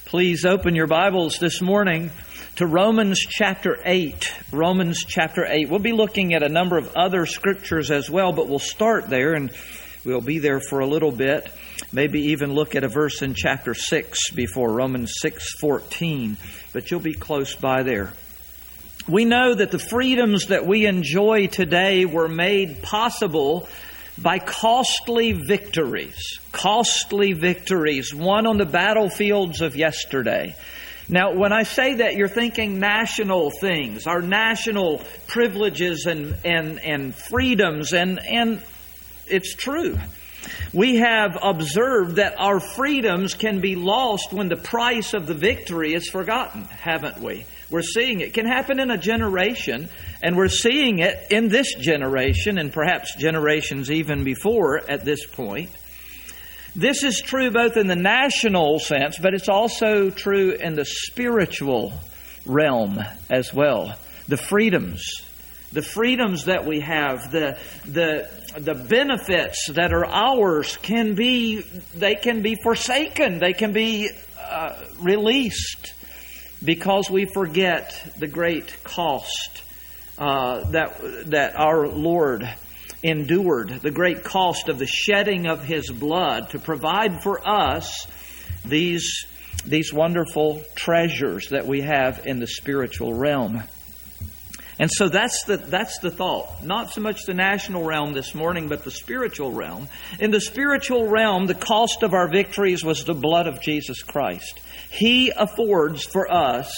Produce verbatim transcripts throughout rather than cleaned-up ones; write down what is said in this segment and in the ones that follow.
Please open your Bibles this morning to Romans chapter eight. Romans chapter eight. We'll be looking at a number of other scriptures as well, but we'll start there and we'll be there for a little bit. Maybe even look at a verse in chapter six before, Romans six fourteen. But you'll be close by there. We know that the freedoms that we enjoy today were made possible by costly victories, costly victories won on the battlefields of yesterday. Now, when I say that, you're thinking national things, our national privileges and, and, and freedoms, and, and it's true. We have observed that our freedoms can be lost when the price of the victory is forgotten, haven't we? We're seeing it. It can happen in a generation, and we're seeing it in this generation and perhaps generations even before at this point. This is true both in the national sense, but it's also true in the spiritual realm as well. The freedoms, the freedoms that we have, the the the benefits that are ours can be, they can be forsaken, they can be uh, released. Because we forget the great cost uh, that that our Lord endured, the great cost of the shedding of His blood to provide for us these, these wonderful treasures that we have in the spiritual realm. And so that's the that's the thought. Not so much the national realm this morning, but the spiritual realm. In the spiritual realm, the cost of our victories was the blood of Jesus Christ. He affords for us,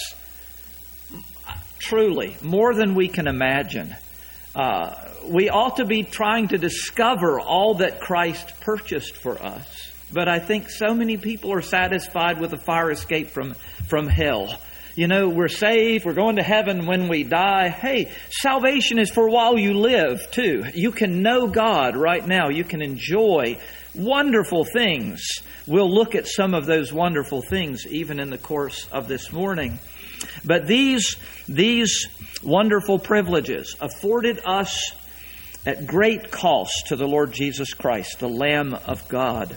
truly, more than we can imagine. Uh, we ought to be trying to discover all that Christ purchased for us. But I think so many people are satisfied with a fire escape from, from hell. You know, we're saved, we're going to heaven when we die. Hey, salvation is for while you live, too. You can know God right now. You can enjoy wonderful things. We'll look at some of those wonderful things even in the course of this morning. But these, these wonderful privileges afforded us at great cost to the Lord Jesus Christ, the Lamb of God.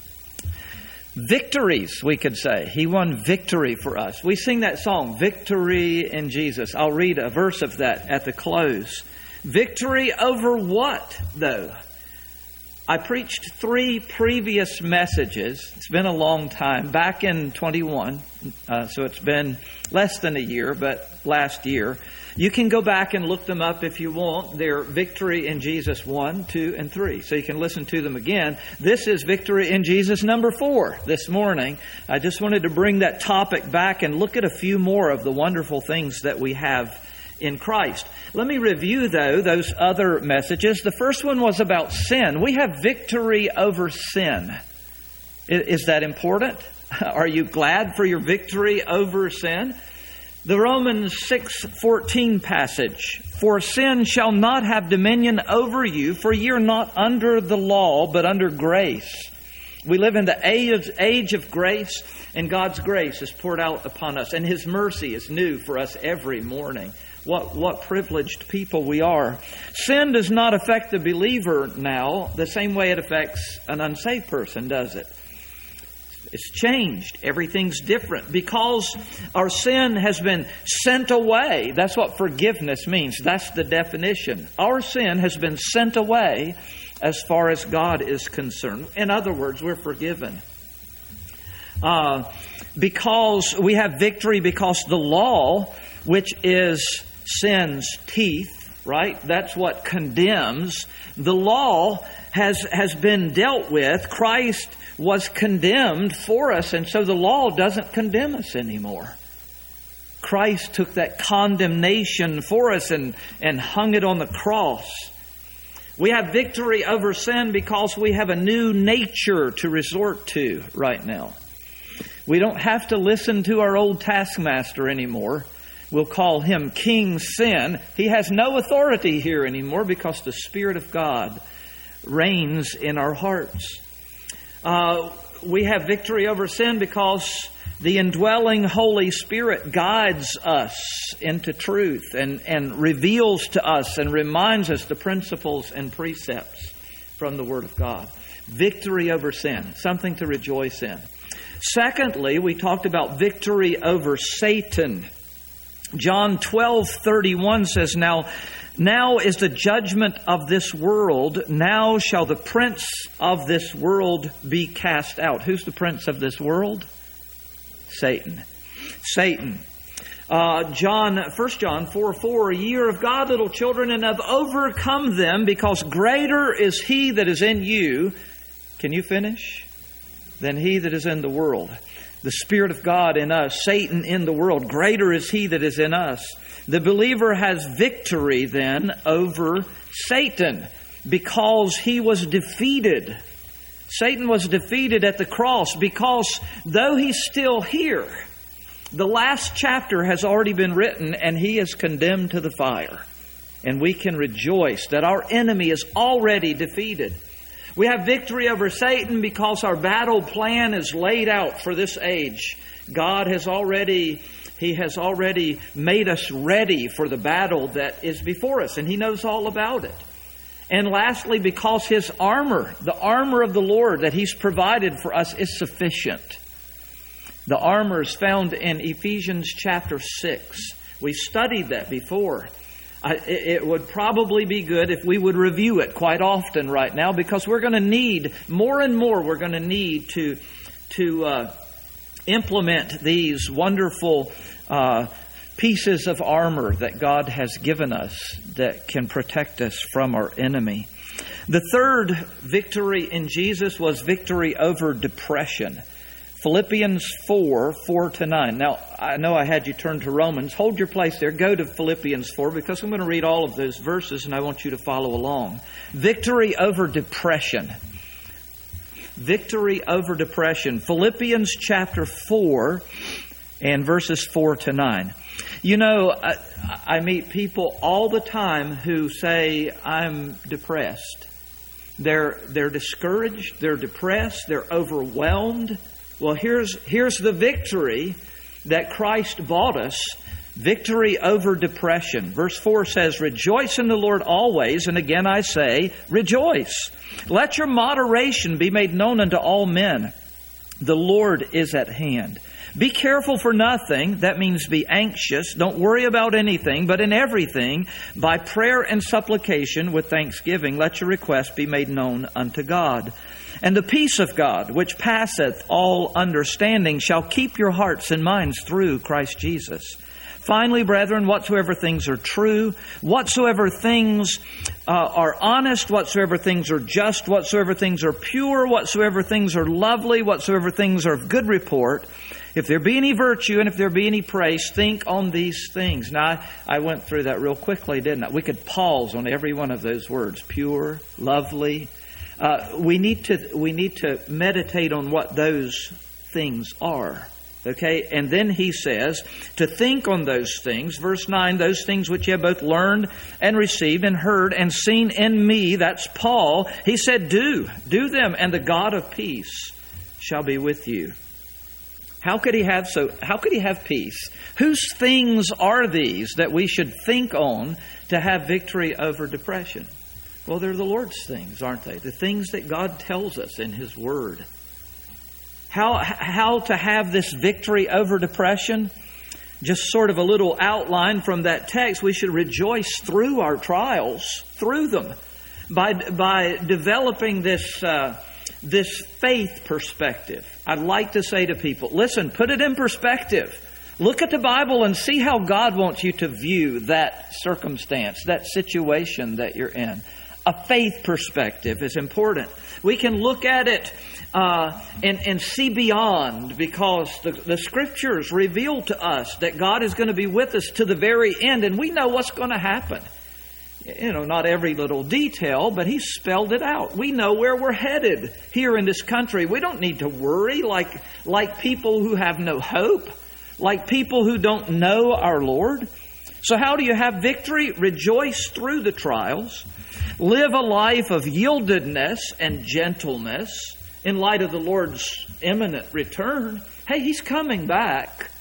Victories, we could say. He won victory for us. We sing that song, Victory in Jesus. I'll read a verse of that at the close. Victory over what, though? I preached three previous messages. It's been a long time. Back in twenty-one, uh, so it's been less than a year, but last year. You can go back and look them up if you want. They're Victory in Jesus one, two, and three. So you can listen to them again. This is Victory in Jesus number four this morning. I just wanted to bring that topic back and look at a few more of the wonderful things that we have in Christ. Let me review, though, those other messages. The first one was about sin. We have victory over sin. Is that important? Are you glad for your victory over sin? The Romans six fourteen passage, "For sin shall not have dominion over you, for ye are not under the law, but under grace." We live in the age, age of grace, and God's grace is poured out upon us, and His mercy is new for us every morning. What, what privileged people we are. Sin does not affect the believer now the same way it affects an unsaved person, does it? It's changed. Everything's different. Because our sin has been sent away. That's what forgiveness means. That's the definition. Our sin has been sent away as far as God is concerned. In other words, we're forgiven. Uh, because we have victory because the law, which is sin's teeth, right? That's what condemns. The law has has been dealt with. Christ was condemned for us, and so the law doesn't condemn us anymore. Christ took that condemnation for us and, and hung it on the cross. We have victory over sin because we have a new nature to resort to right now. We don't have to listen to our old taskmaster anymore. We'll call him King Sin. He has no authority here anymore because the Spirit of God reigns in our hearts. Uh, we have victory over sin because the indwelling Holy Spirit guides us into truth and, and reveals to us and reminds us the principles and precepts from the Word of God. Victory over sin, something to rejoice in. Secondly, we talked about victory over Satan. John twelve thirty-one says, Now, now is the judgment of this world. Now shall the prince of this world be cast out. Who's the prince of this world? Satan. Satan. Uh, John, First John four four, Ye are of God, little children, and have overcome them, because greater is He that is in you. Can you finish? Than he that is in the world. The Spirit of God in us, Satan in the world. Greater is He that is in us. The believer has victory then over Satan, because he was defeated. Satan was defeated at the cross, because though he's still here, the last chapter has already been written and he is condemned to the fire. And we can rejoice that our enemy is already defeated. We have victory over Satan because our battle plan is laid out for this age. God has already, He has already made us ready for the battle that is before us, and He knows all about it. And lastly, because His armor, the armor of the Lord that He's provided for us, is sufficient. The armor is found in Ephesians chapter six. We studied that before. I, it would probably be good if we would review it quite often right now, because we're going to need, more and more, we're going to need to, to uh, implement these wonderful uh, pieces of armor that God has given us that can protect us from our enemy. The third victory in Jesus was victory over depression. Philippians four, four to nine. Now, I know I had you turn to Romans. Hold your place there. Go to Philippians four, because I'm going to read all of those verses and I want you to follow along. Victory over depression. Victory over depression. Philippians chapter four and verses four to nine. You know, I, I meet people all the time who say, I'm depressed. They're, they're discouraged. They're depressed. They're overwhelmed. Well, here's here's the victory that Christ bought us. Victory over depression. Verse four says, Rejoice in the Lord always, and again I say, rejoice. Let your moderation be made known unto all men. The Lord is at hand. Be careful for nothing. That means be anxious. Don't worry about anything, but in everything, by prayer and supplication with thanksgiving, let your requests be made known unto God. And the peace of God, which passeth all understanding, shall keep your hearts and minds through Christ Jesus. Finally, brethren, whatsoever things are true, whatsoever things uh, are honest, whatsoever things are just, whatsoever things are pure, whatsoever things are lovely, whatsoever things are of good report, if there be any virtue and if there be any praise, think on these things. Now, I, I went through that real quickly, didn't I? We could pause on every one of those words. Pure, lovely. Uh, we need to we need to meditate on what those things are. Okay, and then he says to think on those things. Verse nine, those things which you have both learned and received and heard and seen in me, that's Paul. He said, do, do them, and the God of peace shall be with you. How could he have so? How could he have peace? Whose things are these that we should think on to have victory over depression? Well, they're the Lord's things, aren't they? The things that God tells us in His Word. How, how to have this victory over depression? Just sort of a little outline from that text. We should rejoice through our trials, through them, by, by developing this, uh, this faith perspective. I'd like to say to people, listen, put it in perspective. Look at the Bible and see how God wants you to view that circumstance, that situation that you're in. A faith perspective is important. We can look at it uh, and, and see beyond, because the, the Scriptures reveal to us that God is going to be with us to the very end, and we know what's going to happen. You know, not every little detail, but He spelled it out. We know where we're headed here in this country. We don't need to worry like, like people who have no hope, like people who don't know our Lord. So how do you have victory? Rejoice through the trials. Live a life of yieldedness and gentleness in light of the Lord's imminent return. Hey, He's coming back.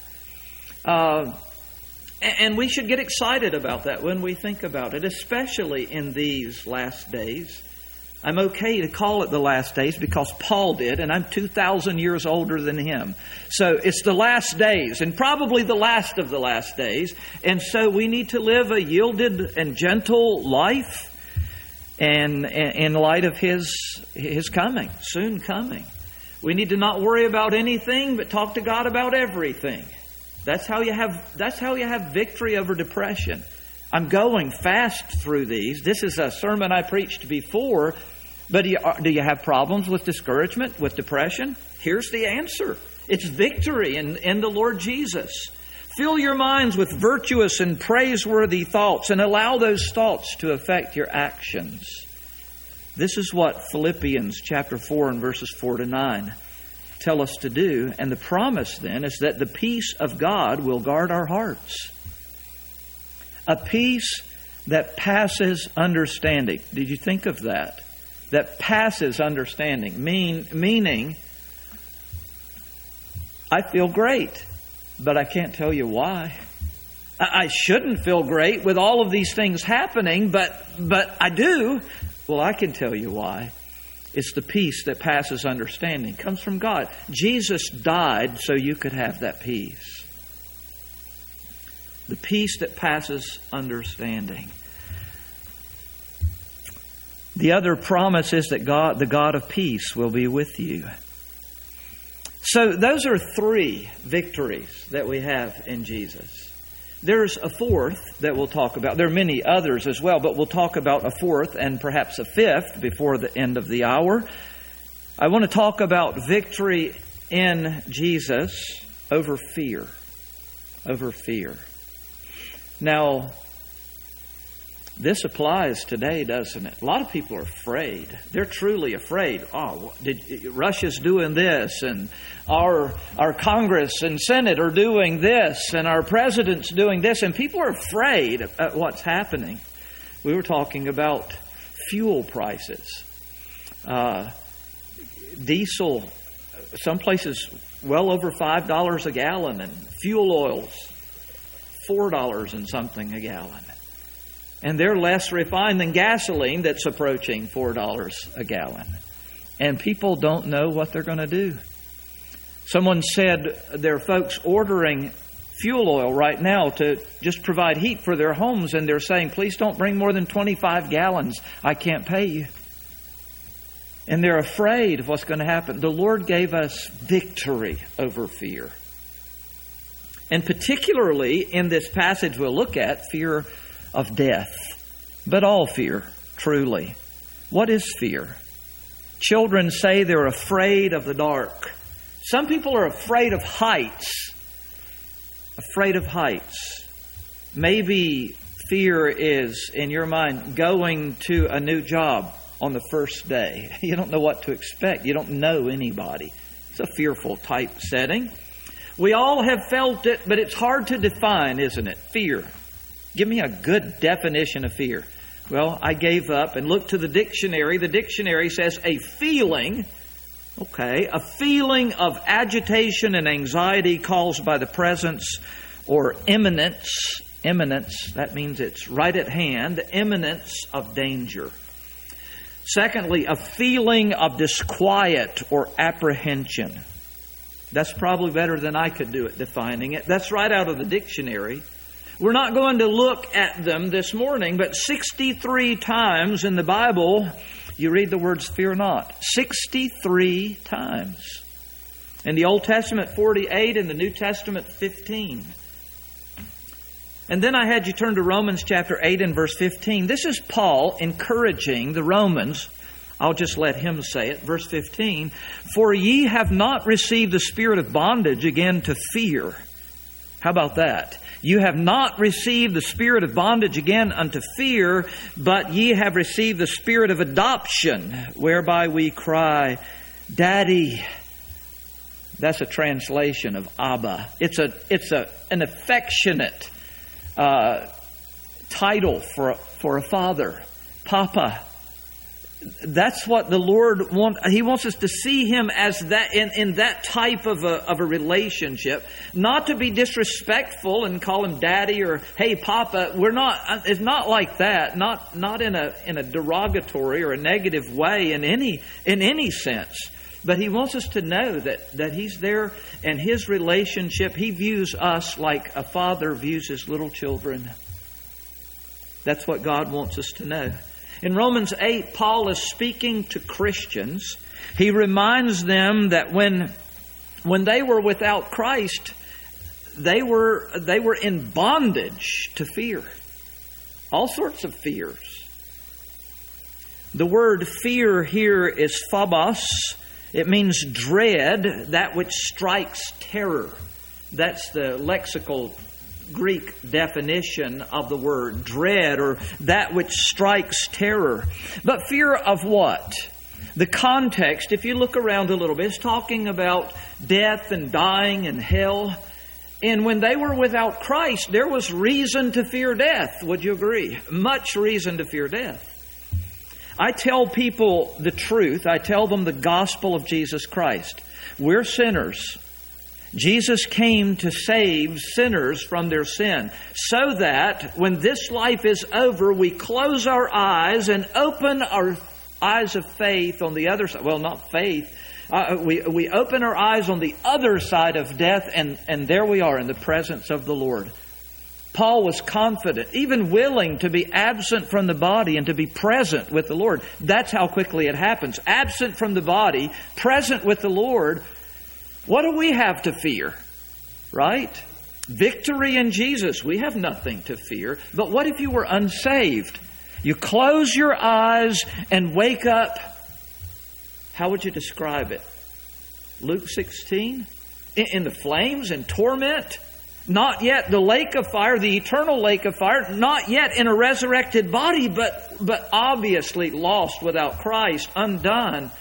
Uh, and we should get excited about that when we think about it, especially in these last days. I'm okay to call it the last days because Paul did, and I'm two thousand years older than him. So it's the last days, and probably the last of the last days. And so we need to live a yielded and gentle life and in light of His, His coming, soon coming. We need to not worry about anything, but talk to God about everything. That's how you have, that's how you have victory over depression. I'm going fast through these. This is a sermon I preached before. But do you, do you have problems with discouragement, with depression? Here's the answer. It's victory in, in the Lord Jesus. Fill your minds with virtuous and praiseworthy thoughts and allow those thoughts to affect your actions. This is what Philippians chapter four and verses four to nine tell us to do. And the promise then is that the peace of God will guard our hearts. A peace that passes understanding. Did you think of that? That passes understanding. Mean, meaning, I feel great, but I can't tell you why. I, I shouldn't feel great with all of these things happening, but, but I do. Well, I can tell you why. It's the peace that passes understanding. It comes from God. Jesus died so you could have that peace. The peace that passes understanding. The other promise is that God, the God of peace, will be with you. So those are three victories that we have in Jesus. There's a fourth that we'll talk about. There are many others as well, but we'll talk about a fourth and perhaps a fifth before the end of the hour. I want to talk about victory in Jesus over fear. Over fear. Now, this applies today, doesn't it? A lot of people are afraid. They're truly afraid. Oh, did, Russia's doing this, and our our Congress and Senate are doing this, and our president's doing this, and people are afraid of what's happening. We were talking about fuel prices. Uh, diesel, some places well over five dollars a gallon, and fuel oils, four dollars and something a gallon. And they're less refined than gasoline that's approaching four dollars a gallon. And people don't know what they're going to do. Someone said there are folks ordering fuel oil right now to just provide heat for their homes, and they're saying, please don't bring more than twenty-five gallons. I can't pay you. And they're afraid of what's going to happen. The Lord gave us victory over fear. And particularly in this passage we'll look at, fear of death. But all fear, truly. What is fear? Children say they're afraid of the dark. Some people are afraid of heights. Afraid of heights. Maybe fear is, in your mind, going to a new job on the first day. You don't know what to expect. You don't know anybody. It's a fearful type setting. We all have felt it, but it's hard to define, isn't it? Fear. Give me a good definition of fear. Well, I gave up and looked to the dictionary. The dictionary says a feeling, okay, a feeling of agitation and anxiety caused by the presence or imminence. Imminence, that means it's right at hand, the imminence of danger. Secondly, a feeling of disquiet or apprehension. That's probably better than I could do at defining it. That's right out of the dictionary. We're not going to look at them this morning, but sixty-three times in the Bible, you read the words, fear not. sixty-three times. In the Old Testament, forty-eight. In the New Testament, fifteen. And then I had you turn to Romans chapter eight and verse fifteen. This is Paul encouraging the Romans. I'll just let him say it. Verse fifteen. For ye have not received the spirit of bondage again to fear. How about that? You have not received the spirit of bondage again unto fear, but ye have received the spirit of adoption, whereby we cry, Daddy. That's a translation of Abba. It's a it's a an affectionate uh, title for for a father, Papa. That's what the Lord wants. He wants us to see Him as that, in, in that type of a, of a relationship. Not to be disrespectful and call Him Daddy or, hey, Papa. We're not, it's not like that. Not, not in a, in a derogatory or a negative way in any, in any sense. But He wants us to know that, that He's there, and His relationship, He views us like a father views his little children. That's what God wants us to know. In Romans eight, Paul is speaking to Christians. He reminds them that when, when they were without Christ, they were, they were in bondage to fear. All sorts of fears. The word fear here is phobos. It means dread, that which strikes terror. That's the lexical Greek definition of the word dread, or that which strikes terror. But fear of what? The context, if you look around a little bit, is talking about death and dying and hell. And when they were without Christ, there was reason to fear death. Would you agree? Much reason to fear death. I tell people the truth. I tell them the gospel of Jesus Christ. We're sinners. Jesus came to save sinners from their sin, so that when this life is over, we close our eyes and open our eyes of faith on the other side. Well, not faith. Uh, we, we open our eyes on the other side of death, and, and there we are in the presence of the Lord. Paul was confident, even willing to be absent from the body and to be present with the Lord. That's how quickly it happens. Absent from the body, present with the Lord. What do we have to fear? Right? Victory in Jesus. We have nothing to fear. But what if you were unsaved? You close your eyes and wake up. How would you describe it? Luke sixteen? In the flames and torment? Not yet the lake of fire, the eternal lake of fire. Not yet in a resurrected body, but, but obviously lost without Christ, undone.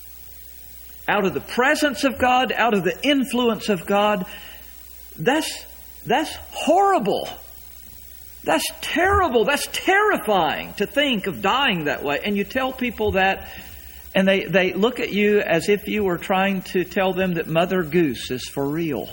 Out of the presence of God, out of the influence of God. That's, that's horrible. That's terrible. That's terrifying to think of dying that way. And you tell people that, and they, they look at you as if you were trying to tell them that Mother Goose is for real.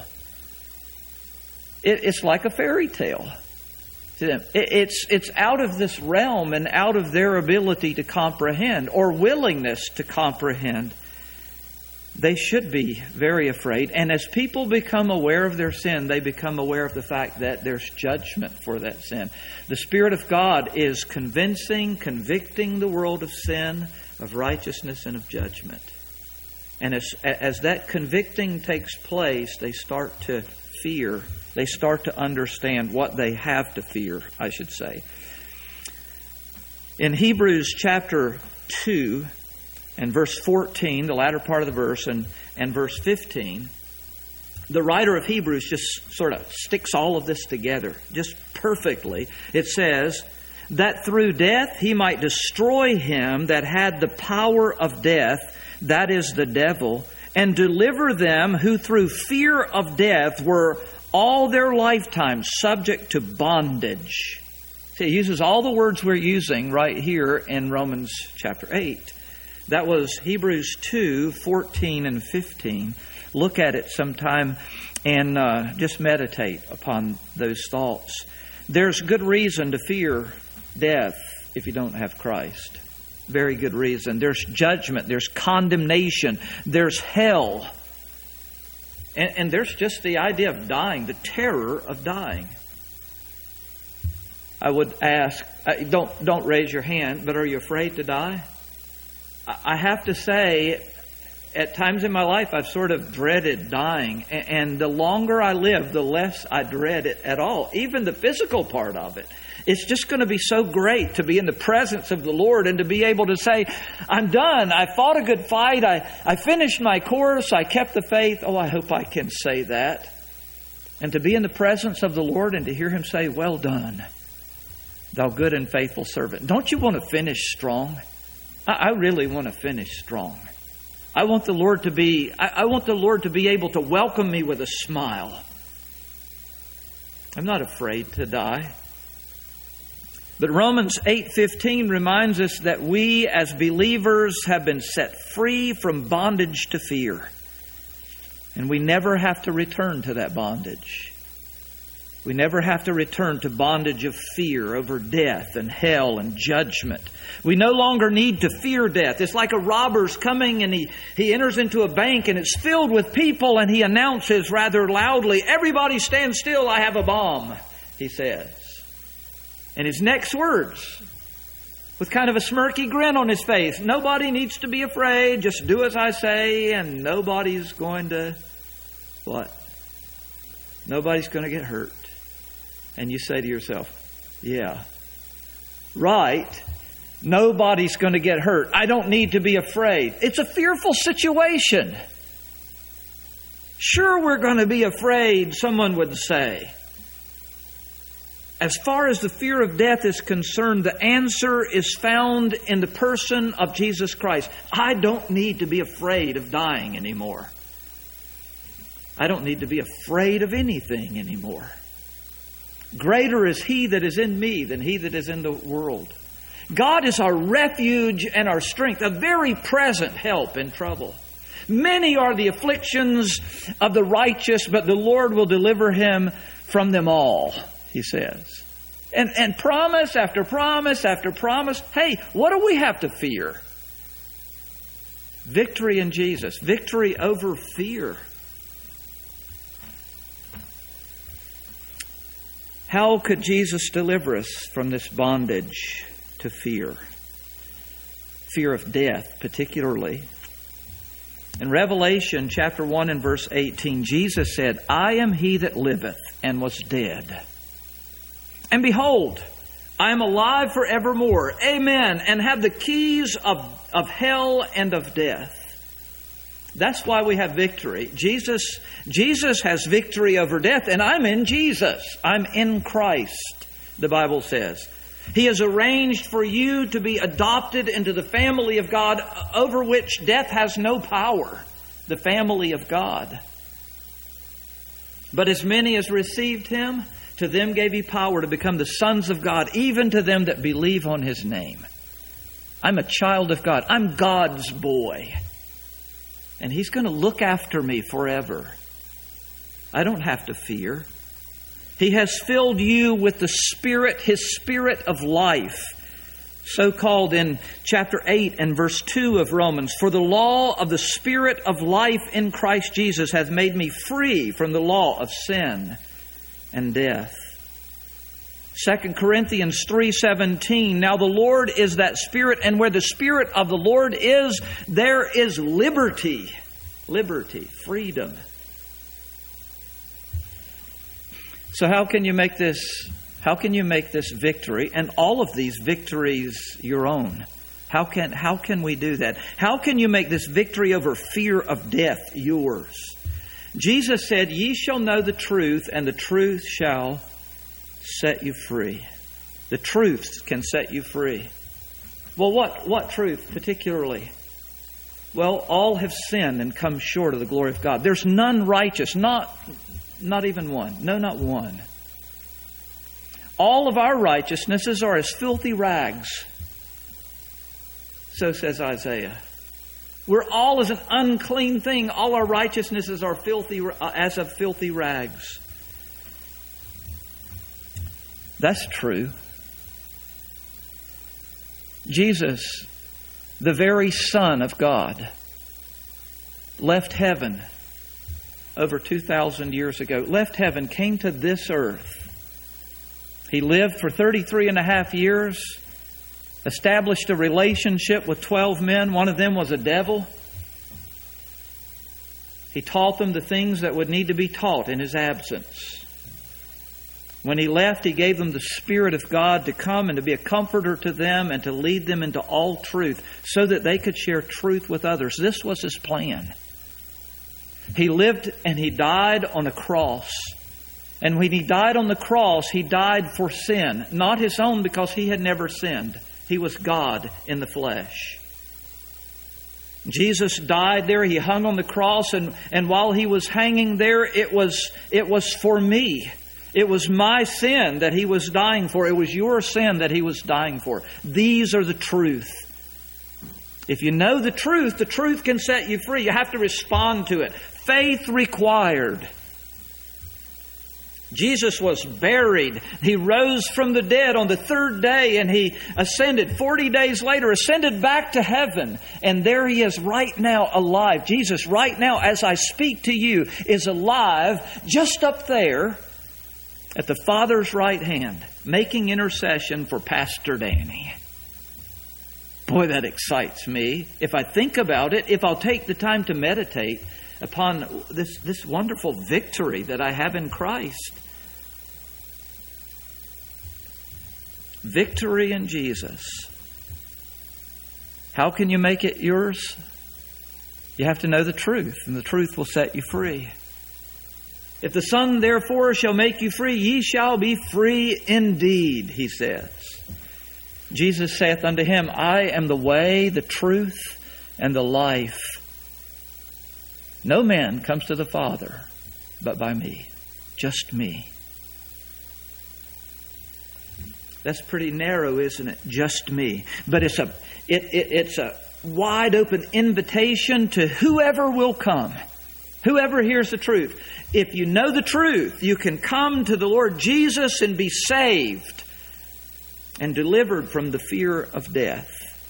It, it's like a fairy tale to them. It, it's, it's out of this realm and out of their ability to comprehend or willingness to comprehend. They should be very afraid. And as people become aware of their sin, they become aware of the fact that there's judgment for that sin. The Spirit of God is convincing, convicting the world of sin, of righteousness, and of judgment. And as, as that convicting takes place, they start to fear. They start to understand what they have to fear, I should say. In Hebrews chapter two, and verse fourteen, the latter part of the verse, and, and verse fifteen, the writer of Hebrews just sort of sticks all of this together, just perfectly. It says, that through death he might destroy him that had the power of death, that is the devil, and deliver them who through fear of death were all their lifetime subject to bondage. See, he uses all the words we're using right here in Romans chapter eight. That was Hebrews two, fourteen and fifteen. Look at it sometime and uh, just meditate upon those thoughts. There's good reason to fear death if you don't have Christ. Very good reason. There's judgment. There's condemnation. There's hell. And, and there's just the idea of dying, the terror of dying. I would ask, don't, don't raise your hand, but are you afraid to die? I have to say, at times in my life, I've sort of dreaded dying. And the longer I live, the less I dread it at all. Even the physical part of it. It's just going to be so great to be in the presence of the Lord and to be able to say, I'm done. I fought a good fight. I, I finished my course. I kept the faith. Oh, I hope I can say that. And to be in the presence of the Lord and to hear Him say, well done, thou good and faithful servant. Don't you want to finish strong? I really want to finish strong. I want the Lord to be, I want the Lord to be able to welcome me with a smile. I'm not afraid to die. But Romans eight fifteen reminds us that we as believers have been set free from bondage to fear. And we never have to return to that bondage. We never have to return to bondage of fear over death and hell and judgment. We no longer need to fear death. It's like a robber's coming and he, he enters into a bank and it's filled with people and he announces rather loudly, "Everybody stand still, I have a bomb," he says. And his next words, with kind of a smirky grin on his face, "Nobody needs to be afraid, just do as I say and nobody's going to," what? Nobody's going to get hurt. And you say to yourself, "Yeah, right. Nobody's going to get hurt. I don't need to be afraid." It's a fearful situation. Sure, we're going to be afraid, someone would say. As far as the fear of death is concerned, the answer is found in the person of Jesus Christ. I don't need to be afraid of dying anymore. I don't need to be afraid of anything anymore. Greater is He that is in me than he that is in the world. God is our refuge and our strength, a very present help in trouble. Many are the afflictions of the righteous, but the Lord will deliver him from them all, He says. And, and promise after promise after promise. Hey, what do we have to fear? Victory in Jesus. Victory over fear. How could Jesus deliver us from this bondage to fear? Fear of death, particularly. In Revelation chapter one and verse eighteen, Jesus said, "I am He that liveth and was dead. And behold, I am alive forevermore. Amen. And have the keys of, of hell and of death." That's why we have victory. Jesus, Jesus has victory over death, and I'm in Jesus. I'm in Christ, the Bible says. He has arranged for you to be adopted into the family of God, over which death has no power. The family of God. But as many as received Him, to them gave He power to become the sons of God, even to them that believe on His name. I'm a child of God. I'm God's boy. And He's going to look after me forever. I don't have to fear. He has filled you with the Spirit, His Spirit of life. So called in chapter eight and verse two of Romans. "For the law of the Spirit of life in Christ Jesus hath made me free from the law of sin and death." Second Corinthians three seventeen, "Now the Lord is that Spirit, and where the Spirit of the Lord is, there is liberty." Liberty, freedom. So how can you make this, how can you make this victory and all of these victories your own? How can, how can we do that? How can you make this victory over fear of death yours? Jesus said, "Ye shall know the truth, and the truth shall set you free." The truth can set you free. Well, what, what truth particularly? Well, all have sinned and come short of the glory of God. There's none righteous, not, not even one. No, not one. All of our righteousnesses are as filthy rags. So says Isaiah. We're all as an unclean thing. All our righteousnesses are filthy, as of filthy rags. That's true. Jesus, the very Son of God, left heaven over two thousand years ago. Left heaven, came to this earth. He lived for thirty-three and a half years, established a relationship with twelve men. One of them was a devil. He taught them the things that would need to be taught in His absence. When He left, He gave them the Spirit of God to come and to be a comforter to them and to lead them into all truth so that they could share truth with others. This was His plan. He lived and He died on a cross. And when He died on the cross, He died for sin. Not His own, because He had never sinned. He was God in the flesh. Jesus died there. He hung on the cross. And, and while He was hanging there, it was, it was for me. It was my sin that He was dying for. It was your sin that He was dying for. These are the truth. If you know the truth, the truth can set you free. You have to respond to it. Faith required. Jesus was buried. He rose from the dead on the third day, and He ascended forty days later, ascended back to heaven. And there He is right now alive. Jesus right now, as I speak to you, is alive just up there at the Father's right hand, making intercession for Pastor Danny. Boy, that excites me. If I think about it, if I'll take the time to meditate upon this, this wonderful victory that I have in Christ. Victory in Jesus. How can you make it yours? You have to know the truth, and the truth will set you free. If the Son therefore shall make you free, ye shall be free indeed, He says. Jesus saith unto him, I am the way, the truth, and the life. No man comes to the Father but by me. Just me. That's pretty narrow, isn't it? Just me. But it's a it, it it's a wide open invitation to whoever will come. Whoever hears the truth. If you know the truth, you can come to the Lord Jesus and be saved and delivered from the fear of death.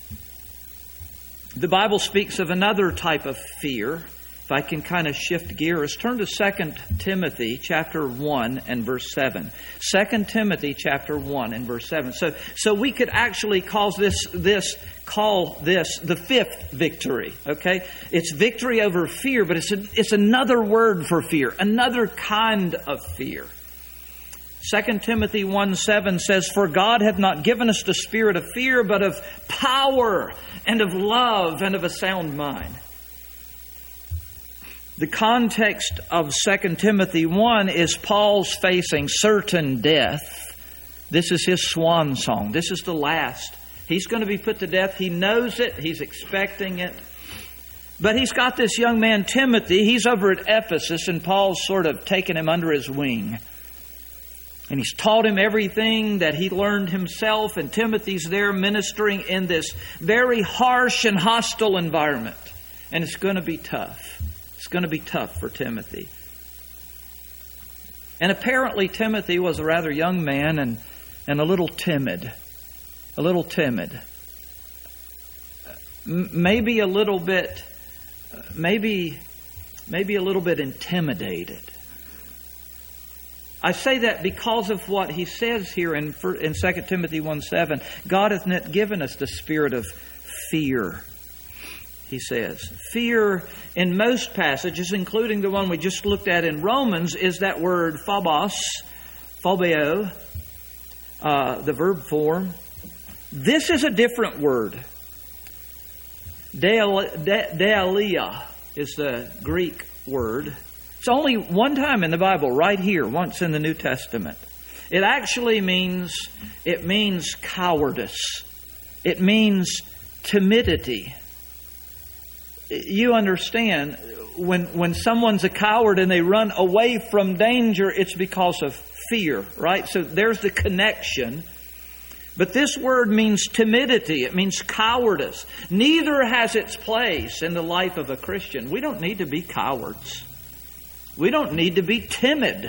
The Bible speaks of another type of fear. If I can kind of shift gears, turn to Second Timothy chapter one and verse seven. Second Timothy chapter one and verse seven. So, so we could actually call this, this, call this the fifth victory. Okay? It's victory over fear, but it's a, it's another word for fear, another kind of fear. Second Timothy one seven says, For God hath not given us the spirit of fear, but of power and of love and of a sound mind. The context of Second Timothy one is Paul's facing certain death. This is his swan song. This is the last. He's going to be put to death. He knows it. He's expecting it. But he's got this young man, Timothy. He's over at Ephesus, and Paul's sort of taken him under his wing. And he's taught him everything that he learned himself. And Timothy's there ministering in this very harsh and hostile environment. And it's going to be tough. It's going to be tough for Timothy. And apparently Timothy was a rather young man and, and a little timid. A little timid. M- maybe a little bit, maybe, maybe a little bit intimidated. I say that because of what he says here in, in Second Timothy one seven. God hath not given us the spirit of fear, he says. Fear in most passages, including the one we just looked at in Romans, is that word phobos, phobeo, uh, the verb form. This is a different word. Dealia is the Greek word. It's only one time in the Bible, right here, once in the New Testament. It actually means, it means cowardice. It means timidity. You understand, when, when someone's a coward and they run away from danger, it's because of fear, right? So there's the connection. But this word means timidity. It means cowardice. Neither has its place in the life of a Christian. We don't need to be cowards. We don't need to be timid.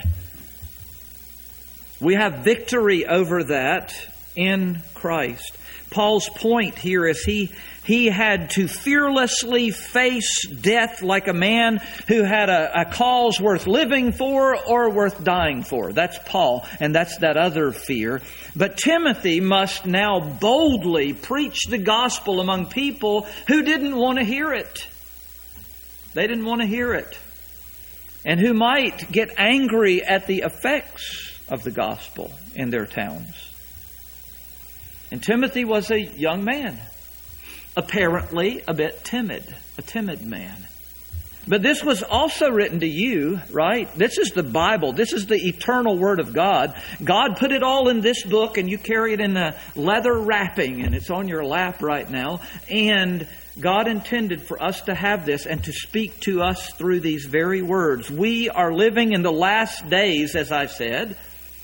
We have victory over that in Christ. Paul's point here is he, he had to fearlessly face death like a man who had a, a cause worth living for or worth dying for. That's Paul, and that's that other fear. But Timothy must now boldly preach the gospel among people who didn't want to hear it. They didn't want to hear it. And who might get angry at the effects of the gospel in their towns. And Timothy was a young man, apparently a bit timid, a timid man. But this was also written to you, right? This is the Bible. This is the eternal Word of God. God put it all in this book, and you carry it in a leather wrapping, and it's on your lap right now. And God intended for us to have this and to speak to us through these very words. We are living in the last days, as I said.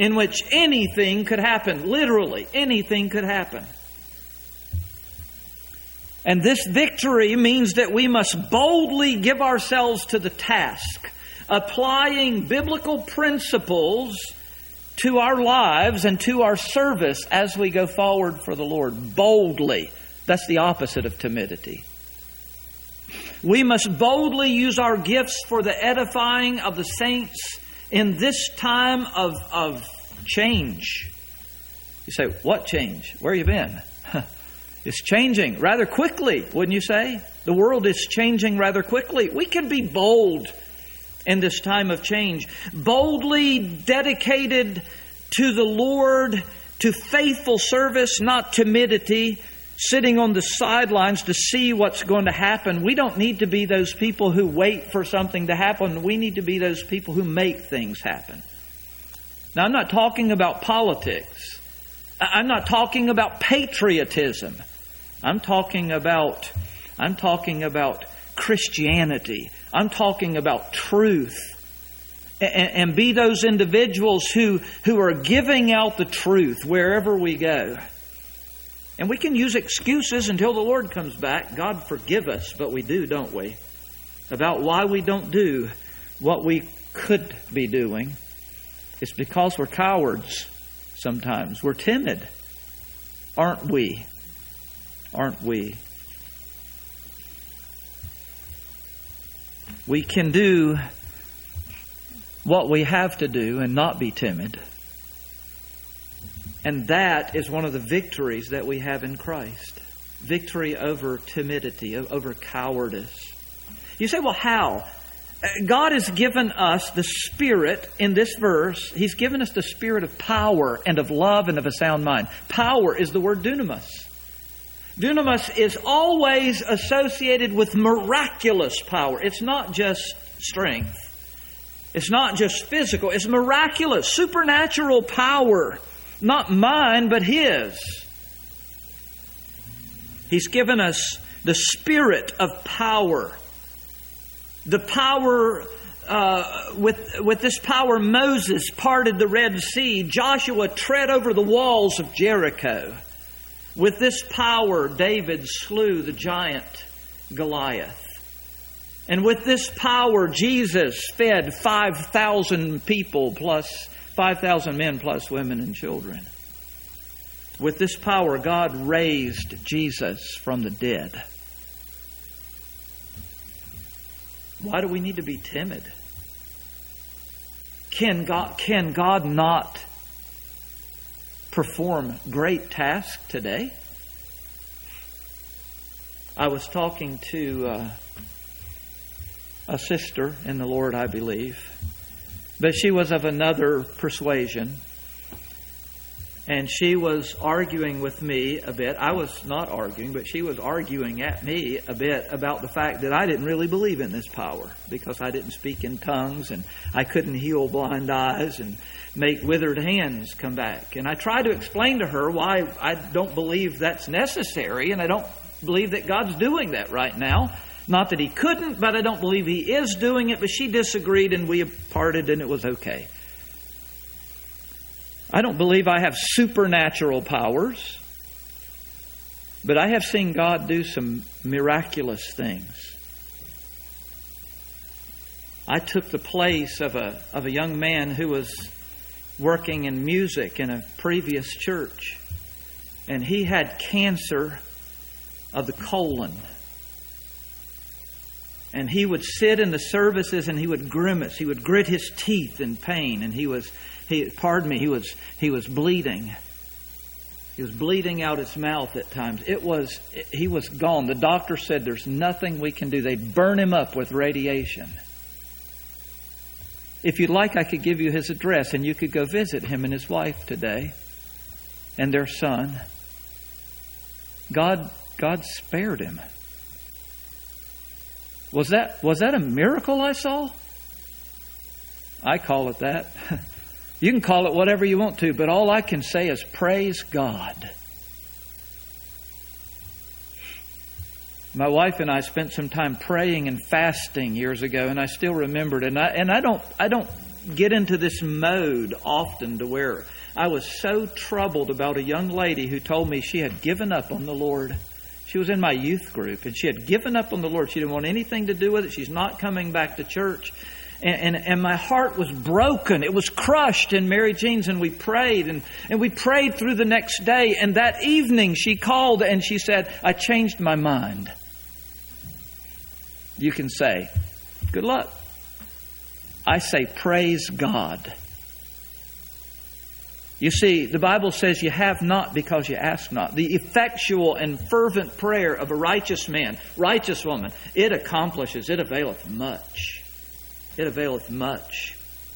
in which anything could happen. Literally, anything could happen. And this victory means that we must boldly give ourselves to the task, applying biblical principles to our lives and to our service as we go forward for the Lord. Boldly. That's the opposite of timidity. We must boldly use our gifts for the edifying of the saints in this time of, of change. You say, what change? Where have you been? It's changing rather quickly, wouldn't you say? The world is changing rather quickly. We can be bold in this time of change. Boldly dedicated to the Lord, to faithful service, not timidity, sitting on the sidelines to see what's going to happen. We don't need to be those people who wait for something to happen. We need to be those people who make things happen. Now, I'm not talking about politics. I'm not talking about patriotism. I'm talking about, I'm talking about Christianity. I'm talking about truth. And, and be those individuals who, who are giving out the truth wherever we go. And we can use excuses until the Lord comes back. God forgive us, but we do, don't we? About why we don't do what we could be doing. It's because we're cowards sometimes. We're timid. Aren't we? Aren't we? We can do what we have to do and not be timid. And that is one of the victories that we have in Christ. Victory over timidity, over cowardice. You say, well, how? God has given us the Spirit in this verse. He's given us the Spirit of power and of love and of a sound mind. Power is the word dunamis. Dunamis is always associated with miraculous power. It's not just strength. It's not just physical. It's miraculous, supernatural power. Not mine, but His. He's given us the Spirit of power. The power, uh, with, with this power, Moses parted the Red Sea. Joshua tread over the walls of Jericho. With this power, David slew the giant Goliath. And with this power, Jesus fed five thousand people plus, five thousand men plus women and children. With this power, God raised Jesus from the dead. Why do we need to be timid? Can God, can God not perform great tasks today? I was talking to uh, a sister in the Lord, I believe, but she was of another persuasion. And she was arguing with me a bit. I was not arguing, but she was arguing at me a bit about the fact that I didn't really believe in this power because I didn't speak in tongues and I couldn't heal blind eyes and make withered hands come back. And I tried to explain to her why I don't believe that's necessary, and I don't believe that God's doing that right now. Not that He couldn't, but I don't believe He is doing it. But she disagreed and we parted and it was okay. I don't believe I have supernatural powers, but I have seen God do some miraculous things. I took the place of a of a young man who was working in music in a previous church, and he had cancer of the colon. And he would sit in the services and he would grimace. He would grit his teeth in pain. And he was, he, pardon me, he was, he was bleeding. He was bleeding out his mouth at times. It was, he was gone. The doctor said there's nothing we can do. They'd burn him up with radiation. If you'd like, I could give you his address and you could go visit him and his wife today and their son. God, God spared him. Was that, was that a miracle I saw? I call it that. You can call it whatever you want to, but all I can say is praise God. My wife and I spent some time praying and fasting years ago, and I still remembered. And I and I don't I don't get into this mode often to where I was so troubled about a young lady who told me she had given up on the Lord. She was in my youth group and she had given up on the Lord. She didn't want anything to do with it. She's not coming back to church. And, and, and my heart was broken. It was crushed in Mary Jean's, and we prayed and, and we prayed through the next day. And that evening she called and she said, I changed my mind. You can say, good luck. I say, praise God. You see, the Bible says you have not because you ask not. The effectual and fervent prayer of a righteous man, righteous woman, it accomplishes, it availeth much. It availeth much.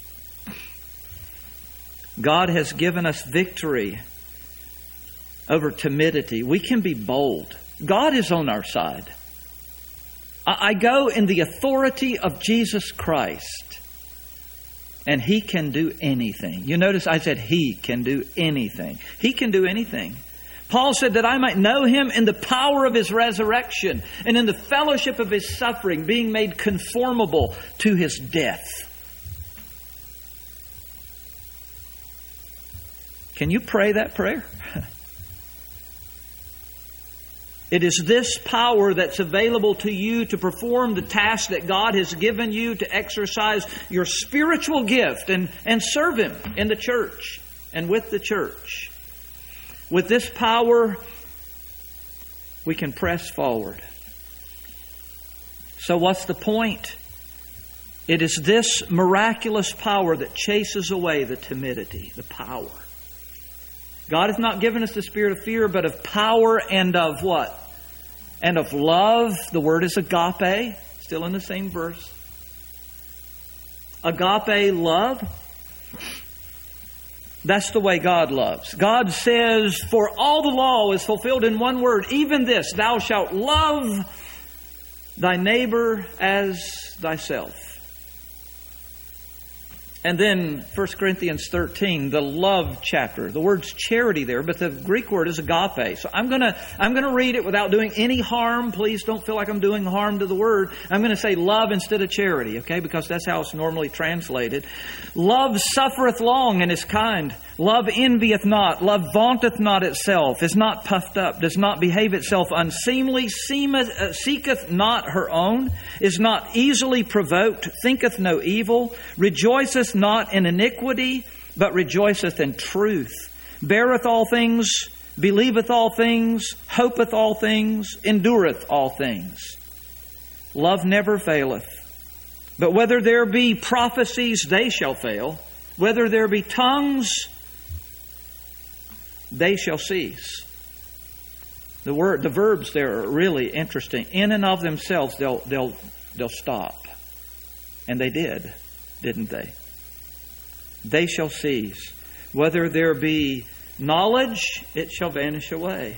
God has given us victory over timidity. We can be bold. God is on our side. I go in the authority of Jesus Christ, and He can do anything. You notice I said He can do anything. He can do anything. Paul said that I might know Him in the power of His resurrection and in the fellowship of His suffering, being made conformable to His death. Can you pray that prayer? It is this power that's available to you to perform the task that God has given you, to exercise your spiritual gift and, and serve Him in the church and with the church. With this power, we can press forward. So what's the point? It is this miraculous power that chases away the timidity, the power. God has not given us the spirit of fear, but of power and of what? And of love. The word is agape, still in the same verse. Agape love. That's the way God loves. God says, for all the law is fulfilled in one word, even this, thou shalt love thy neighbor as thyself. And then First Corinthians thirteen, the love chapter. The word's charity there, but the Greek word is agape. So I'm going to I'm going to read it without doing any harm. Please don't feel like I'm doing harm to the word. I'm going to say love instead of charity, okay? Because that's how it's normally translated. Love suffereth long and is kind. Love envieth not. Love vaunteth not itself, is not puffed up, does not behave itself unseemly, seemeth, uh, seeketh not her own, is not easily provoked, thinketh no evil, rejoiceth not in iniquity, but rejoiceth in truth, beareth all things, believeth all things, hopeth all things, endureth all things. Love never faileth. But whether there be prophecies, they shall fail. Whether there be tongues, they shall cease. The word, the verbs there are really interesting. In and of themselves, they'll they'll they'll stop, and they did, didn't they? They shall cease. Whether there be knowledge, it shall vanish away.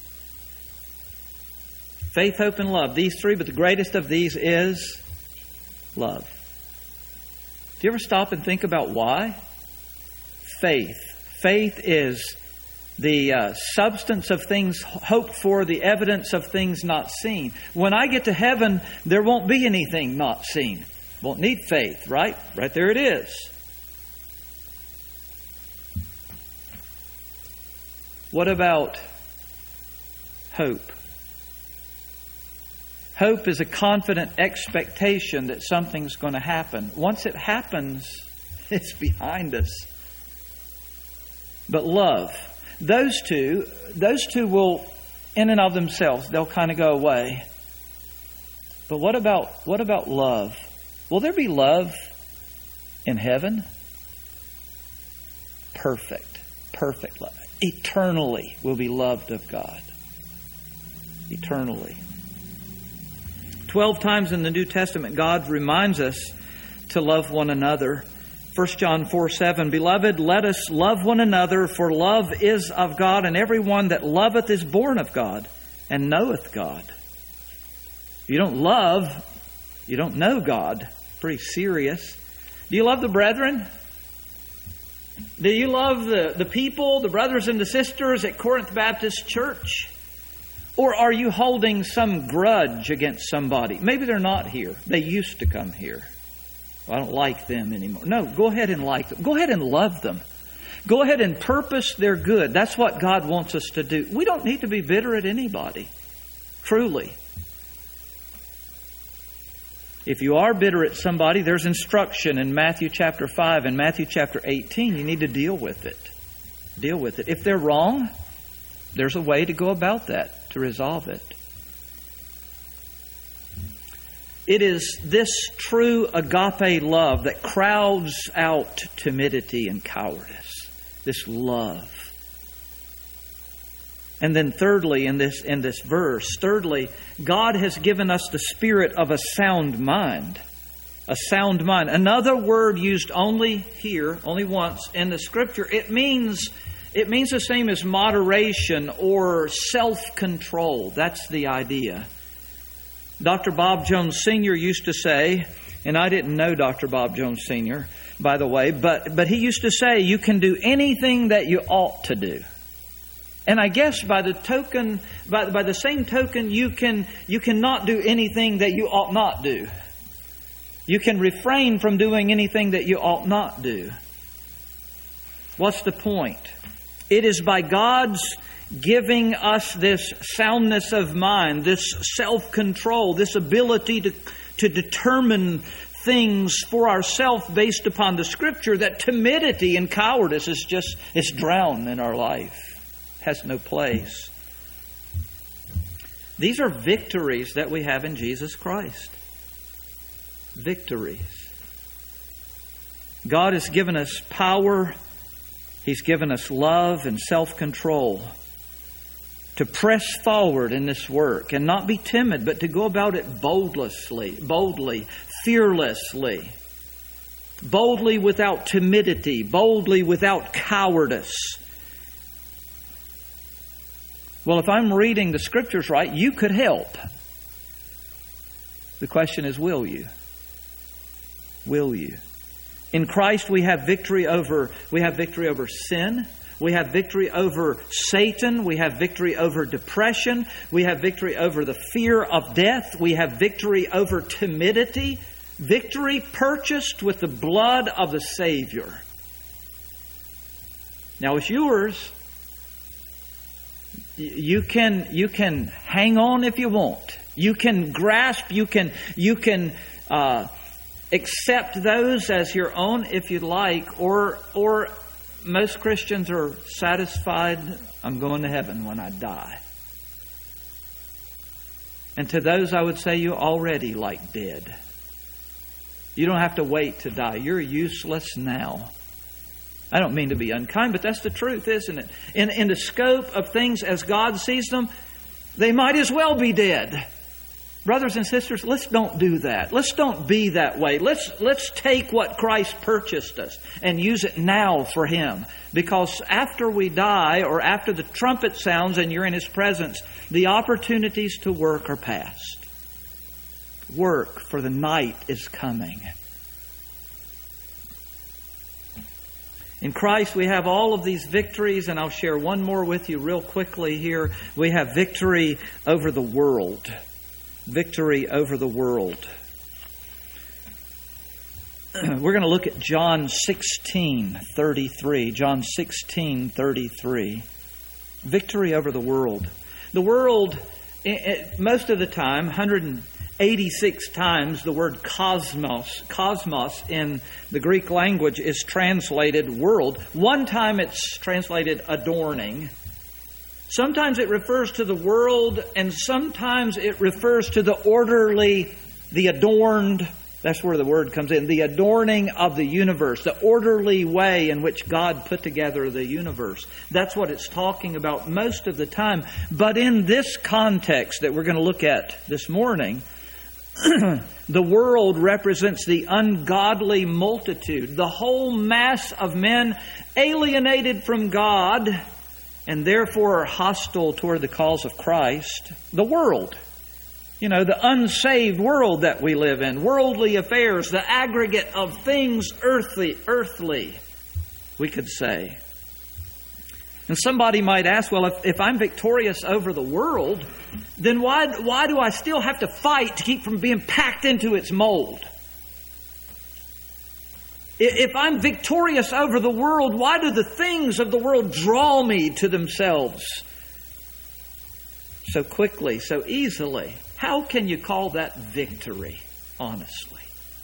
Faith, hope, and love. These three, but the greatest of these is love. Do you ever stop and think about why? Faith. Faith is the uh, substance of things hoped for, the evidence of things not seen. When I get to heaven, there won't be anything not seen. Won't need faith, right? Right there it is. What about hope? Hope is a confident expectation that something's going to happen. Once it happens, it's behind us. But love, those two, those two will, in and of themselves, they'll kind of go away. But what about what about love? Will there be love in heaven? Perfect, perfect love. Eternally will be loved of God. Eternally. Twelve times in the New Testament, God reminds us to love one another. First John four seven, Beloved, let us love one another, for love is of God, and everyone that loveth is born of God, and knoweth God. If you don't love, you don't know God. Pretty serious. Do you love the brethren? Do you love the, the people, the brothers and the sisters at Corinth Baptist Church? Or are you holding some grudge against somebody? Maybe they're not here. They used to come here. Well, I don't like them anymore. No, go ahead and like them. Go ahead and love them. Go ahead and purpose their good. That's what God wants us to do. We don't need to be bitter at anybody. Truly. If you are bitter at somebody, there's instruction in Matthew chapter five and Matthew chapter eighteen. You need to deal with it. Deal with it. If they're wrong, there's a way to go about that, to resolve it. It is this true agape love that crowds out timidity and cowardice. This love. And then thirdly, in this, in this verse, thirdly, God has given us the spirit of a sound mind. A sound mind. Another word used only here, only once in the Scripture. It means, it means the same as moderation or self-control. That's the idea. Doctor Bob Jones Senior used to say, and I didn't know Doctor Bob Jones Senior, by the way, but, but he used to say, you can do anything that you ought to do. And I guess by the token, by, by the same token, you can you cannot do anything that you ought not do. You can refrain from doing anything that you ought not do. What's the point? It is by God's giving us this soundness of mind, this self-control, this ability to, to determine things for ourselves based upon the Scripture, that timidity and cowardice is just, it's drowned in our life. Has no place. These are victories that we have in Jesus Christ. Victories. God has given us power. He's given us love and self-control to press forward in this work and not be timid, but to go about it boldly, boldly, fearlessly, boldly without timidity, boldly without cowardice. Well, if I'm reading the Scriptures right, you could help. The question is, will you? Will you? In Christ we have victory over, we have victory over sin. We have victory over Satan. We have victory over depression. We have victory over the fear of death. We have victory over timidity. Victory purchased with the blood of the Savior. Now it's yours. You can, you can hang on if you want. You can grasp, you can, you can uh, accept those as your own if you'd like, or, or most Christians are satisfied, I'm going to heaven when I die. And to those I would say, you already like dead. You don't have to wait to die. You're useless now. I don't mean to be unkind, but that's the truth, isn't it? In, in the scope of things as God sees them, they might as well be dead. Brothers and sisters, let's don't do that. Let's don't be that way. Let's, let's take what Christ purchased us and use it now for Him. Because after we die, or after the trumpet sounds and you're in His presence, the opportunities to work are past. Work, for the night is coming. In Christ we have all of these victories, and I'll share one more with you real quickly here. We have victory over the world. Victory over the world. We're going to look at John sixteen thirty-three. John sixteen thirty-three. Victory over the world. The world, most of the time, one hundred eighty-six times the word cosmos, cosmos in the Greek language is translated world. One time it's translated adorning. Sometimes it refers to the world, and sometimes it refers to the orderly, the adorned. That's where the word comes in. The adorning of the universe, the orderly way in which God put together the universe. That's what it's talking about most of the time. But in this context that we're going to look at this morning, the world represents the ungodly multitude, the whole mass of men alienated from God and therefore are hostile toward the cause of Christ. The world. You know, the unsaved world that we live in. Worldly affairs, the aggregate of things earthly, earthly, we could say. And somebody might ask, well, if, if I'm victorious over the world, then why, why do I still have to fight to keep from being packed into its mold? If I'm victorious over the world, why do the things of the world draw me to themselves so quickly, so easily? How can you call that victory, honestly?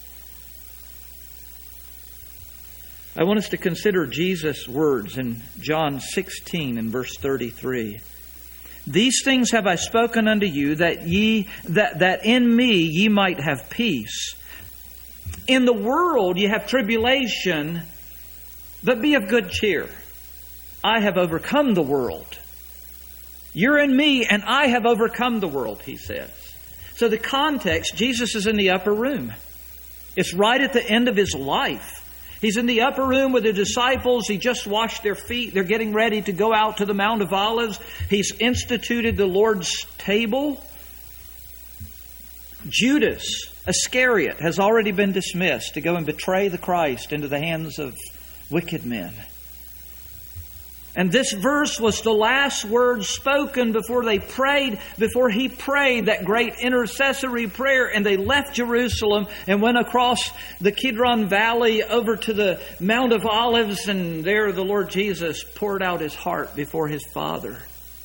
I want us to consider Jesus' words in John sixteen and verse thirty-three. These things have I spoken unto you, that ye that, that in me ye might have peace. In the world you have tribulation, but be of good cheer. I have overcome the world. You're in me, and I have overcome the world, he says. So the context, Jesus is in the upper room. It's right at the end of his life. He's in the upper room with the disciples. He just washed their feet. They're getting ready to go out to the Mount of Olives. He's instituted the Lord's table. Judas Iscariot has already been dismissed to go and betray the Christ into the hands of wicked men. And this verse was the last word spoken before they prayed, before he prayed that great intercessory prayer. And they left Jerusalem and went across the Kidron Valley over to the Mount of Olives. And there the Lord Jesus poured out his heart before his Father.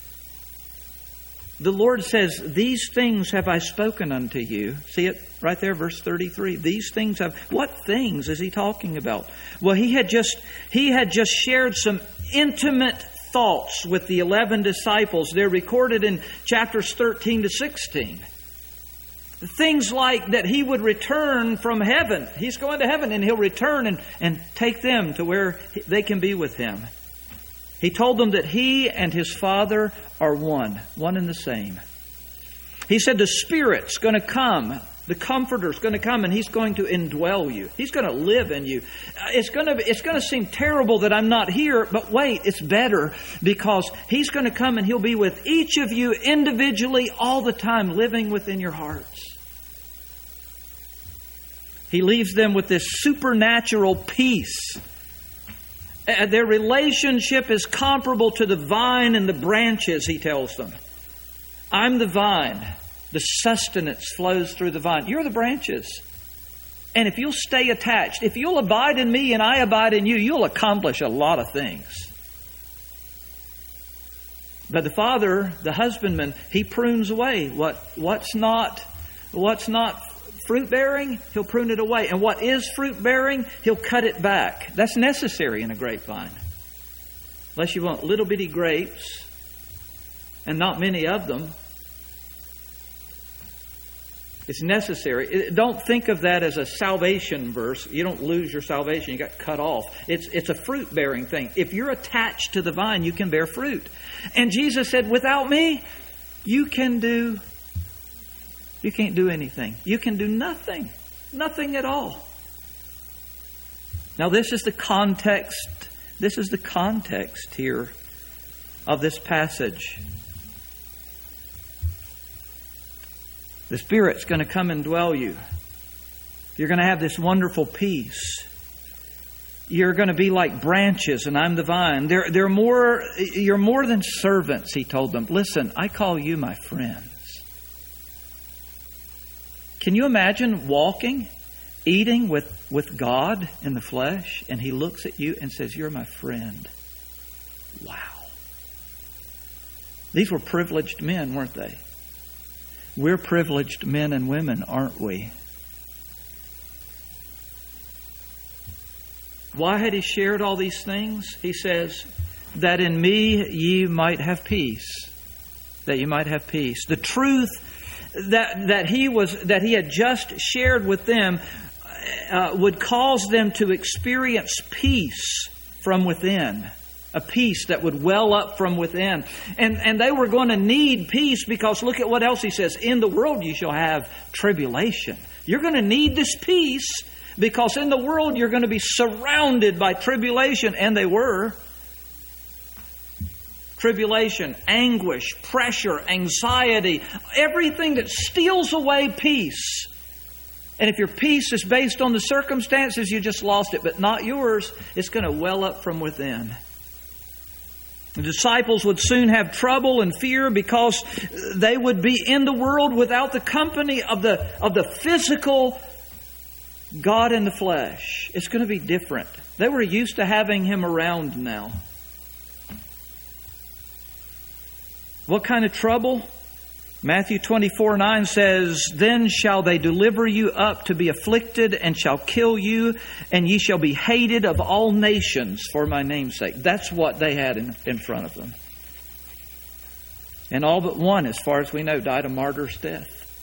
The Lord says, these things have I spoken unto you. See it right there, verse thirty-three. These things have... What things is he talking about? Well, he had just he had just shared some intimate thoughts with the eleven disciples. They're recorded in chapters thirteen to sixteen. Things like that he would return from heaven. He's going to heaven and he'll return and, and take them to where they can be with him. He told them that he and his Father are one, one and the same. He said the Spirit's going to come, the Comforter's going to come, and He's going to indwell you. He's going to live in you. It's going to, it's going to seem terrible that I'm not here, but wait, it's better, because He's going to come and He'll be with each of you individually all the time, living within your hearts. He leaves them with this supernatural peace. Their relationship is comparable to the vine and the branches, he tells them. I'm the vine. The sustenance flows through the vine. You're the branches. And if you'll stay attached, if you'll abide in me and I abide in you, you'll accomplish a lot of things. But the Father, the husbandman, he prunes away what, what's not, what's not fruit bearing, he'll prune it away. And what is fruit bearing, he'll cut it back. That's necessary in a grapevine. Unless you want little bitty grapes, and not many of them. It's necessary. Don't think of that as a salvation verse. You don't lose your salvation. You got cut off. It's, it's a fruit bearing thing. If you're attached to the vine, you can bear fruit. And Jesus said, without me, you can do You can't do anything. You can do nothing. Nothing at all. Now this is the context. This is the context here of this passage. The Spirit's going to come and dwell you. You're going to have this wonderful peace. You're going to be like branches and I'm the vine. They're, they're more, you're more than servants, he told them. Listen, I call you my friends. Can you imagine walking, eating with, with God in the flesh, and He looks at you and says, you're my friend. Wow. These were privileged men, weren't they? We're privileged men and women, aren't we? Why had He shared all these things? He says, that in me ye might have peace. That you might have peace. The truth that that he was that he had just shared with them uh, would cause them to experience peace from within, a peace that would well up from within, and and they were going to need peace, because look at what else he says: in the world you shall have tribulation. You're going to need this peace, because in the world you're going to be surrounded by tribulation, and they were. Tribulation, anguish, pressure, anxiety, everything that steals away peace. And if your peace is based on the circumstances, you just lost it, but not yours. It's going to well up from within. The disciples would soon have trouble and fear, because they would be in the world without the company of the, of the physical God in the flesh. It's going to be different. They were used to having Him around now. What kind of trouble? Matthew twenty-four nine says, Then shall they deliver you up to be afflicted, and shall kill you, and ye shall be hated of all nations for my name's sake. That's what they had in, in front of them. And all but one, as far as we know, died a martyr's death.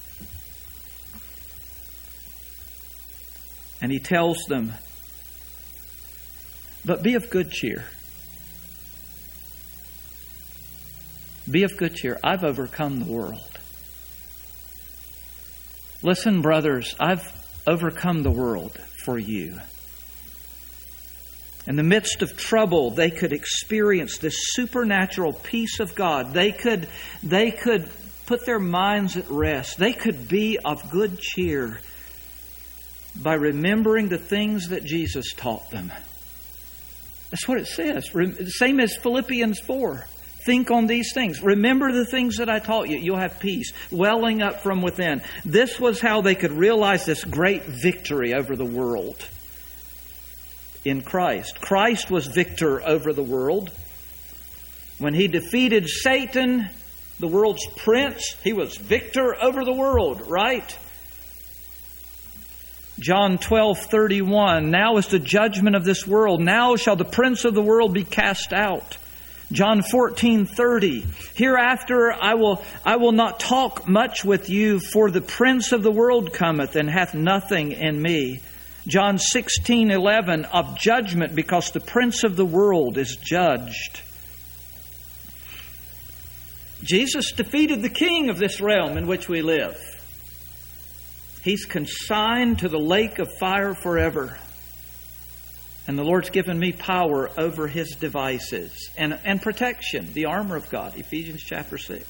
And He tells them, but be of good cheer. Be of good cheer. I've overcome the world. Listen, brothers, I've overcome the world for you. In the midst of trouble, they could experience this supernatural peace of God. They could, they could put their minds at rest. They could be of good cheer by remembering the things that Jesus taught them. That's what it says. Same as Philippians four. Think on these things. Remember the things that I taught you. You'll have peace welling up from within. This was how they could realize this great victory over the world in Christ. Christ was victor over the world. When He defeated Satan, the world's prince, He was victor over the world, right? John twelve thirty-one, now is the judgment of this world. Now shall the prince of the world be cast out. John fourteen thirty, hereafter I will, I will not talk much with you, for the prince of the world cometh, and hath nothing in me. John sixteen eleven, of judgment, because the prince of the world is judged. Jesus defeated the king of this realm in which we live. He's consigned to the lake of fire forever. And the Lord's given me power over His devices and, and protection, the armor of God, Ephesians chapter six.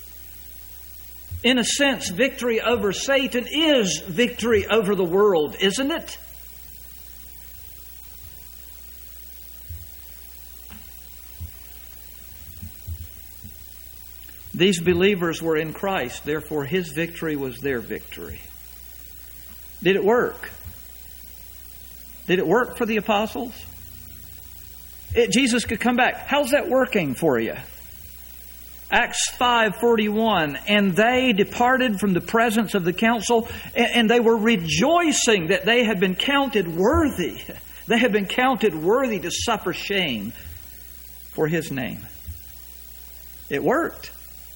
In a sense, victory over Satan is victory over the world, isn't it? These believers were in Christ, therefore His victory was their victory. Did it work? Did it work for the apostles? It, Jesus could come back. How's that working for you? Acts five forty-one, and they departed from the presence of the council, and, and they were rejoicing that they had been counted worthy. They had been counted worthy to suffer shame for His name. It worked.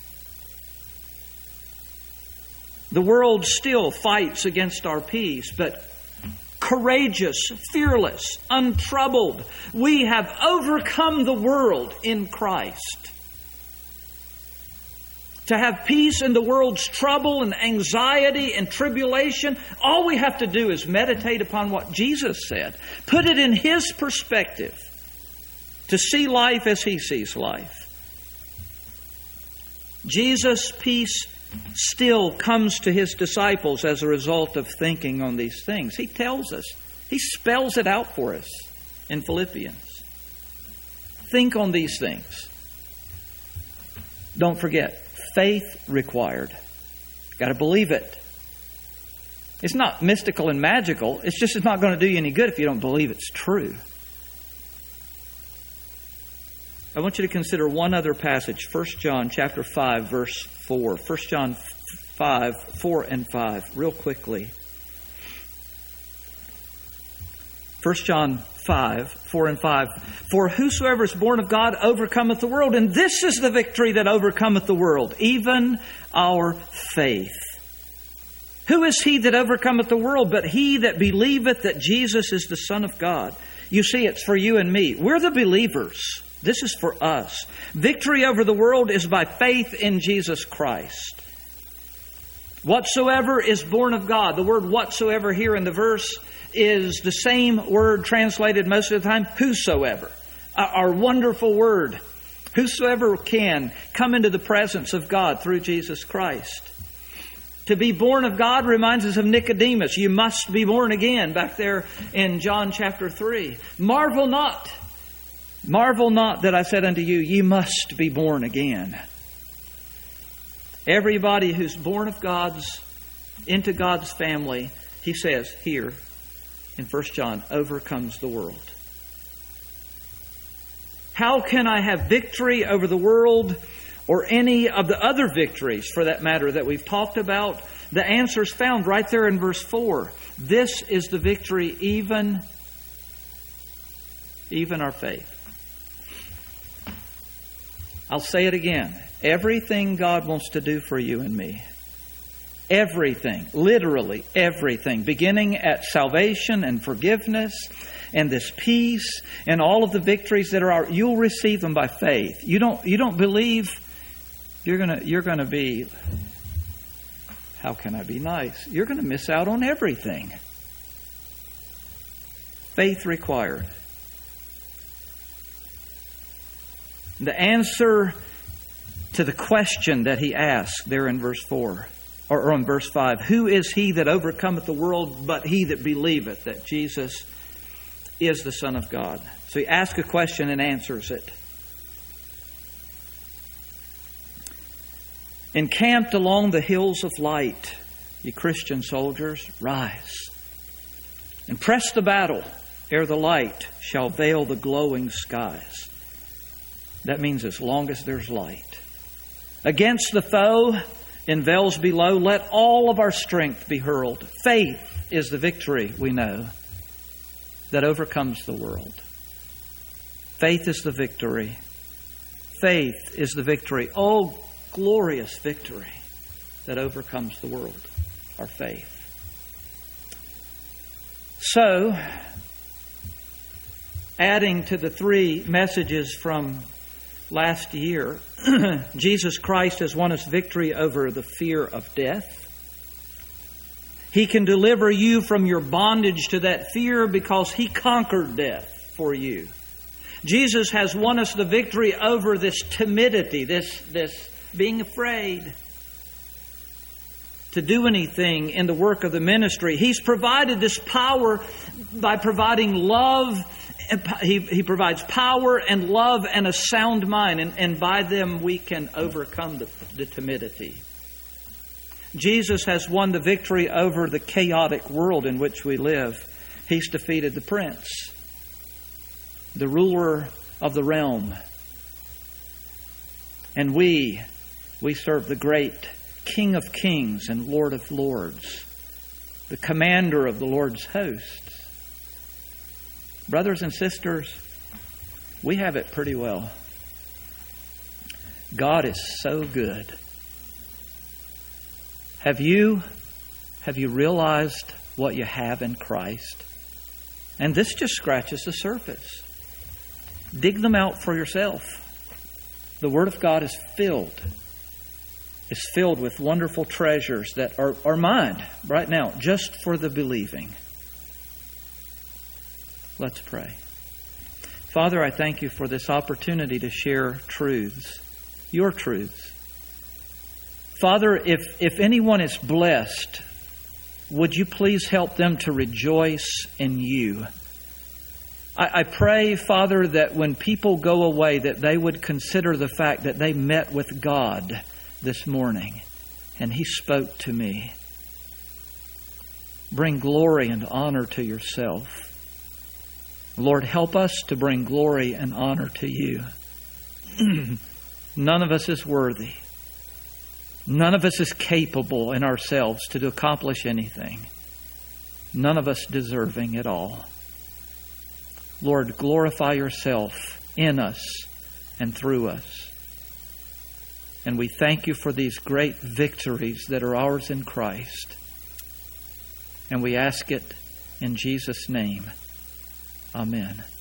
The world still fights against our peace, but courageous, fearless, untroubled, we have overcome the world in Christ. To have peace in the world's trouble and anxiety and tribulation, all we have to do is meditate upon what Jesus said. Put it in His perspective to see life as He sees life. Jesus' peace still comes to His disciples as a result of thinking on these things. He tells us. He spells it out for us in Philippians. Think on these things. Don't forget, faith required. Got to believe it. It's not mystical and magical. It's just it's not going to do you any good if you don't believe it's true. I want you to consider one other passage, First John chapter five, verse four. First John five, four and five, real quickly. First John five, four and five. For whosoever is born of God overcometh the world, and this is the victory that overcometh the world, even our faith. Who is he that overcometh the world but he that believeth that Jesus is the Son of God? You see, it's for you and me. We're the believers. This is for us. Victory over the world is by faith in Jesus Christ. Whatsoever is born of God. The word whatsoever here in the verse is the same word translated most of the time, whosoever. Our wonderful word. Whosoever can come into the presence of God through Jesus Christ. To be born of God reminds us of Nicodemus. You must be born again, back there in John chapter three. Marvel not. Marvel not that I said unto you, ye must be born again. Everybody who's born of God's, into God's family, He says here, in First John, overcomes the world. How can I have victory over the world or any of the other victories, for that matter, that we've talked about? The answer is found right there in verse four. This is the victory, even, even our faith. I'll say it again. Everything God wants to do for you and me, everything, literally everything, beginning at salvation and forgiveness and this peace and all of the victories that are ours, you'll receive them by faith. You don't, you don't believe, you're gonna, you're gonna be, how can I be nice? You're gonna miss out on everything. Faith required. The answer to the question that he asked there in verse four, or in verse five, who is he that overcometh the world but he that believeth that Jesus is the Son of God? So he asks a question and answers it. Encamped along the hills of light, ye Christian soldiers, rise and press the battle ere the light shall veil the glowing skies. That means as long as there's light. Against the foe in vales below, let all of our strength be hurled. Faith is the victory, we know, that overcomes the world. Faith is the victory. Faith is the victory. Oh, glorious victory that overcomes the world. Our faith. So, adding to the three messages from last year, Jesus Christ has won us victory over the fear of death. He can deliver you from your bondage to that fear because He conquered death for you. Jesus has won us the victory over this timidity, this, this being afraid to do anything in the work of the ministry. He's provided this power by providing love. He, he provides power and love and a sound mind, and, and by them we can overcome the, the timidity. Jesus has won the victory over the chaotic world in which we live. He's defeated the prince, the ruler of the realm. And we, we serve the great King of Kings and Lord of Lords, the commander of the Lord's hosts. Brothers and sisters, we have it pretty well. God is so good. Have you, have you realized what you have in Christ? And this just scratches the surface. Dig them out for yourself. The Word of God is filled. It's filled with wonderful treasures that are, are mine right now, just for the believing. Let's pray. Father, I thank You for this opportunity to share truths, Your truths. Father, if, if anyone is blessed, would You please help them to rejoice in You? I, I pray, Father, that when people go away, that they would consider the fact that they met with God this morning and He spoke to me. Bring glory and honor to Yourself. Lord, help us to bring glory and honor to You. None of us is worthy. None of us is capable in ourselves to accomplish anything. None of us deserving at all. Lord, glorify Yourself in us and through us. And we thank You for these great victories that are ours in Christ. And we ask it in Jesus' name. Amen.